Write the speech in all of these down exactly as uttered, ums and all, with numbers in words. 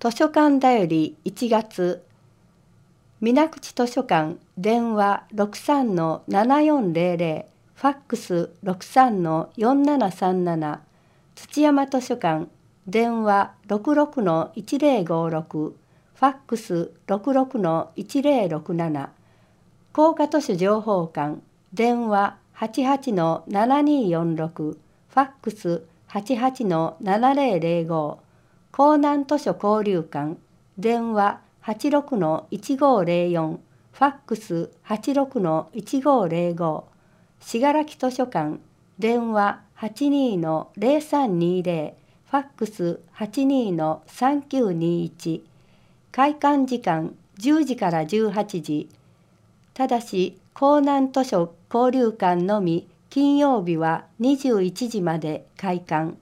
図書館だよりいちがつ、水口図書館電話 ろくさんのななよんゼロゼロ、ファックス ろくさんのよんななさんなな、土山図書館電話 ろくろくのいちゼロごろく、ファックス ろくろくのいちゼロろくなな、工科図書情報館電話 はちはちのななによんろく、ファックス はちはちのななゼロゼロご、江南図書交流館電話はちろくのいちごゼロよん、ファックスはちろくのいちごゼロご、信楽図書館電話はちにのゼロさんにゼロ、ファックスはちにのさんきゅうにいち、開館時間じゅうじからじゅうはちじ、ただし江南図書交流館のみ金曜日はにじゅういちじまで開館。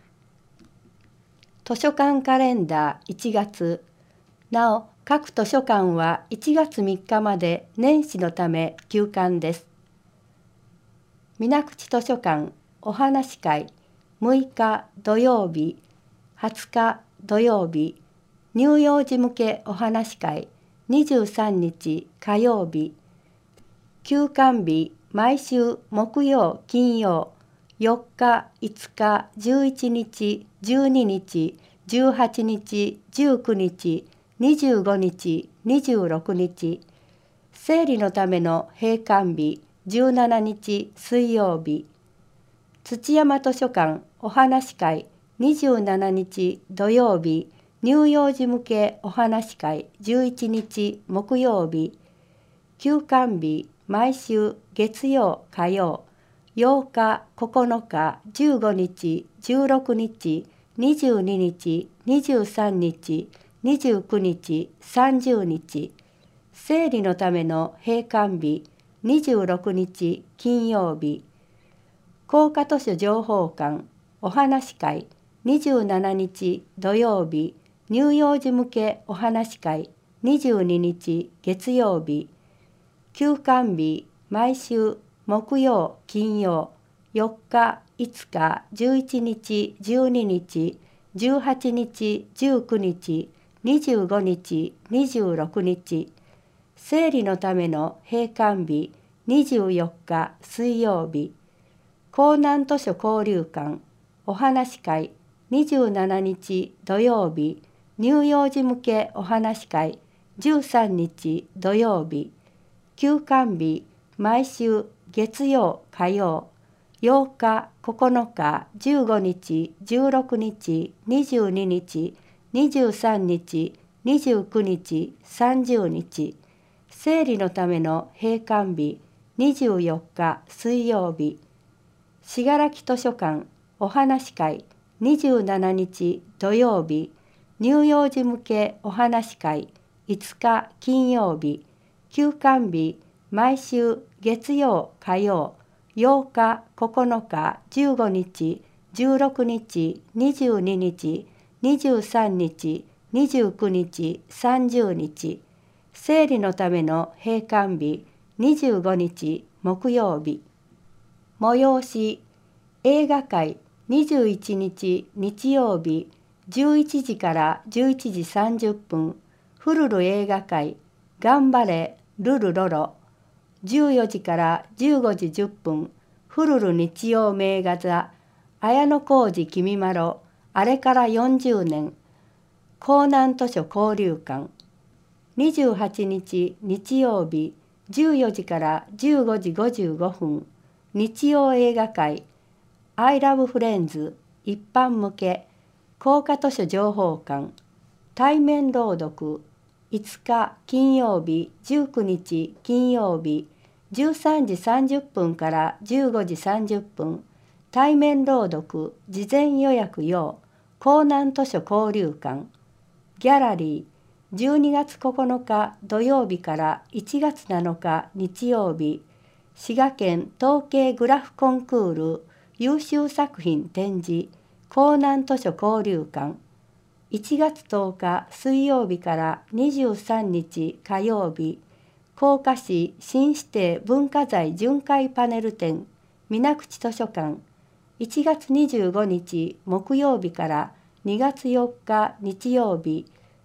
図書館カレンダーいちがつ、なお各図書館はいちがつみっかまで年始のため休館です。水口図書館お話会むいか土曜日、はつか土曜日、乳幼児向けお話会にじゅうさんにち火曜日、休館日毎週木曜金曜、よっかいつかじゅういちにちじゅうににちじゅうはちにちじゅうくにちにじゅうごにちにじゅうろくにち、生理のための閉館日じゅうしちにち水曜日、土山図書館お話会にじゅうしちにち土曜日、乳幼児向けお話会じゅういちにち木曜日、休館日毎週月曜火曜、ようかここのかじゅうごにちじゅうろくにちにじゅうににちにじゅうさんにちにじゅうくにちさんじゅうにち、生理のための閉館日にじゅうろくにち金曜日、工科図書情報館お話会にじゅうしちにち土曜日、乳幼児向けお話会にじゅうににち月曜日、休館日毎週木曜金曜、よっかいつかじゅういちにちじゅうににちじゅうはちにちじゅうくにちにじゅうごにちにじゅうろくにち、生理のための閉館日にじゅうよっか水曜日、江南図書交流館お話会にじゅうしちにち土曜日、乳幼児向けお話会じゅうさんにち土曜日、休館日毎週月曜火曜、ようかここのかじゅうごにちじゅうろくにちにじゅうににちにじゅうさんにちにじゅうくにちさんじゅうにち、生理のための閉館日にじゅうよっか水曜日、信楽図書館お話会にじゅうしちにち土曜日、乳幼児向けお話会いつか金曜日、休館日毎週月曜火曜、ようかここのかじゅうごにちじゅうろくにちにじゅうににちにじゅうさんにちにじゅうくにちさんじゅうにち、生理のための閉館日にじゅうごにち木曜日、催し映画会にじゅういちにち日曜日じゅういちじからじゅういちじさんじゅっぷん、フルル映画会頑張れルルロロ、じゅうよじからじゅうごじじゅっぷん、フルル日曜名画座綾小路きみまろあれからよんじゅうねん、江南図書交流館にじゅうはちにち日曜日じゅうよじからじゅうごじごじゅうごふん、日曜映画会アイラブフレンズ一般向け工科図書情報館対面朗読いつか金曜日じゅうくにち金曜日じゅうさんじさんじゅっぷんからじゅうごじさんじゅっぷん、対面朗読事前予約用江南図書交流館ギャラリーじゅうにがつここのか土曜日からいちがつなのか日曜日、滋賀県統計グラフコンクール優秀作品展示江南図書交流館いちがつとおか水曜日からにじゅうさんにち火曜日、甲賀市新指定文化財巡回パネル展水口図書館いちがつにじゅうごにち木曜日からにがつよっか日曜日、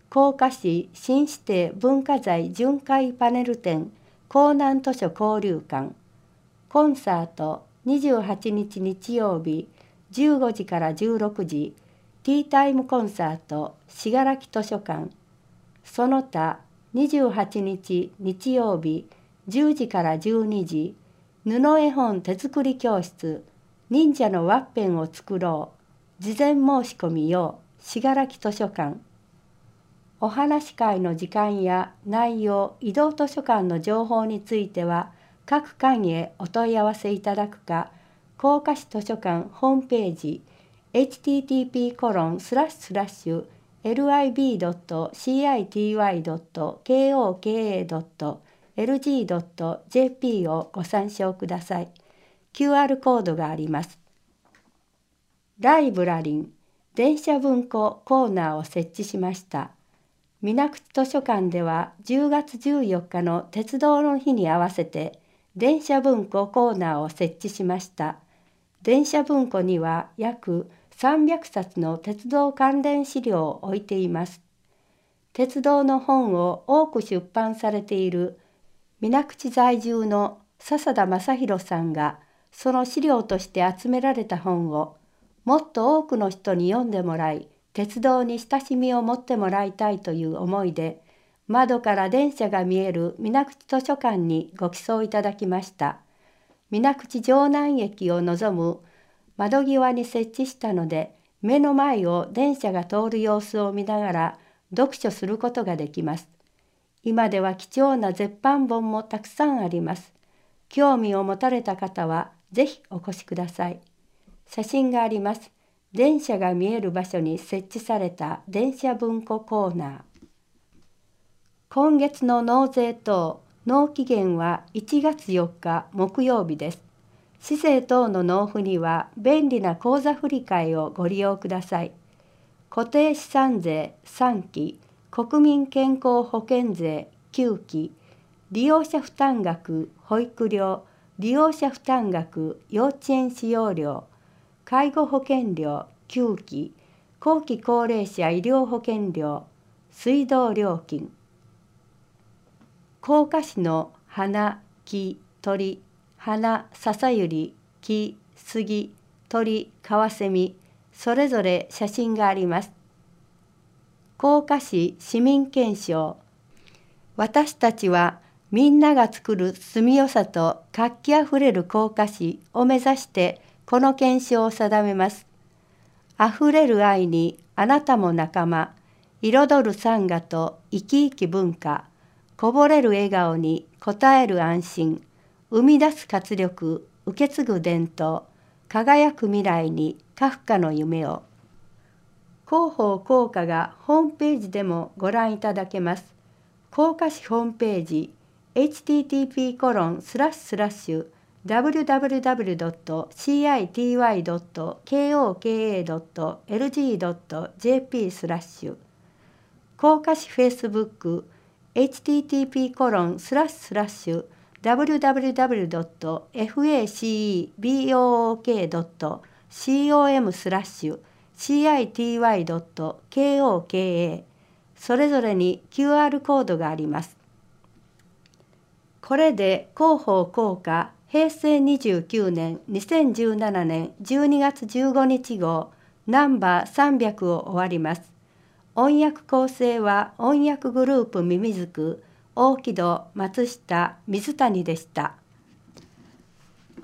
甲賀市新指定文化財巡回パネル展江南図書交流館。コンサートにじゅうはちにち日曜日じゅうごじからじゅうろくじ、ティータイムコンサート信楽図書館。その他にじゅうはちにち日曜日じゅうじからじゅうにじ、布絵本手作り教室忍者のワッペンを作ろう、事前申し込み用信楽図書館。お話会の時間や内容、移動図書館の情報については各館へお問い合わせいただくか、甲賀市図書館ホームページ エイチティーティーピーコロンスラッシュスラッシュエルアイビードットシーアイティーワイドットケーオーケーエードットエルジードットジェーピー をご参照ください。キューアール コードがあります。ライブラリン電車文庫コーナーを設置しました。水口図書館ではじゅうがつじゅうよっかの鉄道の日に合わせて電車文庫コーナーを設置しました。電車文庫には約さんびゃくさつの鉄道関連資料を置いています。鉄道の本を多く出版されている水口在住の笹田正弘さんがその資料として集められた本をもっと多くの人に読んでもらい、鉄道に親しみを持ってもらいたいという思いで、窓から電車が見える水口図書館にご寄贈いただきました。水口城南駅を望む窓際に設置したので、目の前を電車が通る様子を見ながら読書することができます。今では貴重な絶版本もたくさんあります。興味を持たれた方はぜひお越しください。写真があります。電車が見える場所に設置された電車文庫コーナー。今月の納税等、納期限はいちがつよっか木曜日です。市政等の納付には便利な口座振替をご利用ください。固定資産税さんき、国民健康保険税きゅうき、利用者負担額保育料、利用者負担額幼稚園使用料、介護保険料きゅうき、後期高齢者医療保険料、水道料金。甲賀市の花、木、鳥、花、笹百合、木、杉、鳥、カワセミ、それぞれ写真があります。甲賀市市民憲章。私たちはみんなが作る住みよさと活気あふれる甲賀市を目指してこの憲章を定めます。あふれる愛にあなたも仲間、彩る山河と生き生き文化、こぼれる笑顔に応える安心、生み出す活力、受け継ぐ伝統、輝く未来にカフカの夢を。広報効果がホームページでもご覧いただけます。甲賀市ホームページ エイチティーティーピーコロンスラッシュスラッシュダブリュダブリュダブリュドットシーアイティーワイドットケーオーケーエードットエルジードットジェーピースラッシュ甲賀市フェイスブック エイチティーティーピーコロンスラッシュスラッシュダブリュダブリュダブリュドットファクドットコムスラッシュシーアイティーワイドットケーオーケーエー それぞれに キューアール コードがあります。これで広報効果へいせいにじゅうきゅうねんにせんじゅうななねんじゅうにがつじゅうごにち号ナンバーさんびゃくを終わります。音訳構成は音訳グループミミズク、大木戸、松下、水谷でした。